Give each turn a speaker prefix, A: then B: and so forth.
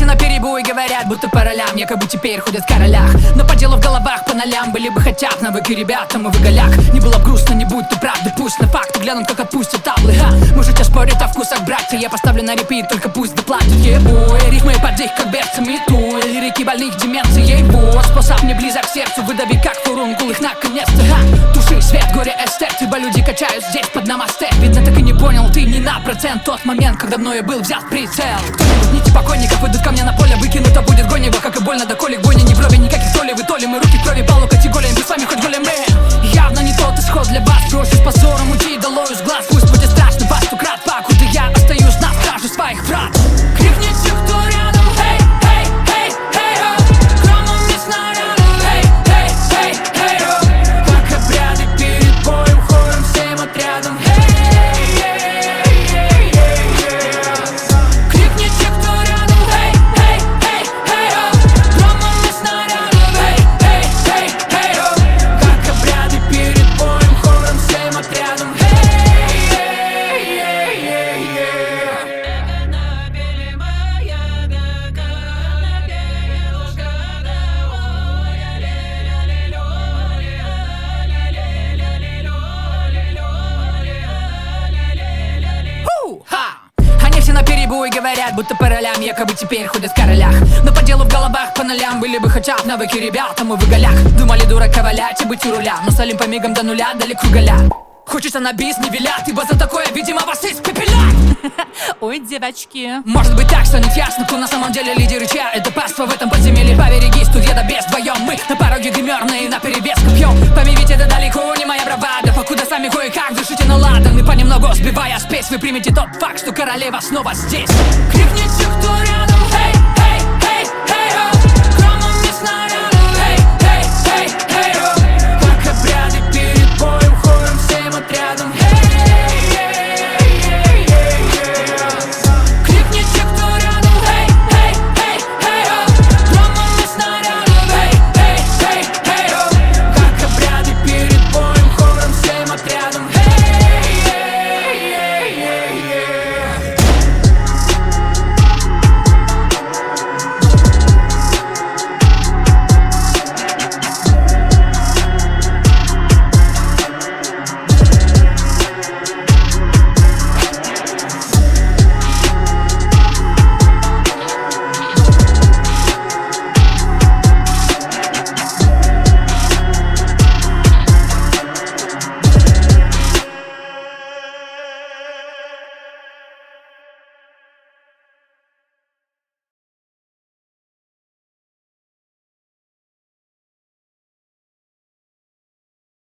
A: наперебой говорят, будто по ролям, якобы теперь ходят в королях. Но по делу в головах по нолям были бы хотя бы навыки ребята, мы в иголях. Не было б грустно, не будь ты правды, пусть на факты глянут, как отпустят таблы. Можете спорить о вкусах, братья, я поставлю на репит, только пусть доплатят. Ебой, рифмы под их, как берцами туй, лирики больных деменцией, вот способ не близок к сердцу, выдави как фурункул их наконец-то. Туши свет, горе эстет, ибо люди качают здесь под намасте. Видно, так и не понял ты ни на процент тот момент, когда мною был взят в прицел. Кто-нибудь нити покойников идут ко мне на поле, выкинуто будет гонево, как и больно до колик. Бойня не брови, никаких то ли вы, то ли мы, руки в крови, палу категориям, без вами хоть голем мы. Явно не тот исход для вас, проще с позором уйти долою с глаз. Пусть будет страшно вас сто крат, покуда я остаюсь на страже своих врат. Крикните, кто рядом, эй, эй, эй, эй, громом и снарядом, эй, эй, эй, эй, как обряды перед боем, хором всем отрядом, эй, эй, эй, эй, крикните, кто рядом, эй, эй, эй, эй, громом и снарядом, эй, эй, эй, эй, как обряды перед боем, хором всем отрядом, эй, эй, эй, эй, эй. Они все наперебой говорят, будто по ролям, якобы теперь ходят в королях. Но по делу в головах по нолям были бы хотя бы навыки ребята, мы в иголях. Думали дурака валять и быть у руля, но солим по мигам до нуля, дали круголя. Хочется на бис, не велят, ибо за такое, видимо, вас испепелят.
B: Ой, девочки.
A: Может быть так станет ясно, кто на самом деле лидер и чья это паства в этом подземелье. Поберегись, тут еда без, вдвоем мы на пороге гримерные наперевес пьем. Пойми, ведь это далеко не моя бравада, покуда сами кое-как дышите на ладан. И понемногу сбивая спесь, вы примете тот факт, что королева снова здесь. Крикните,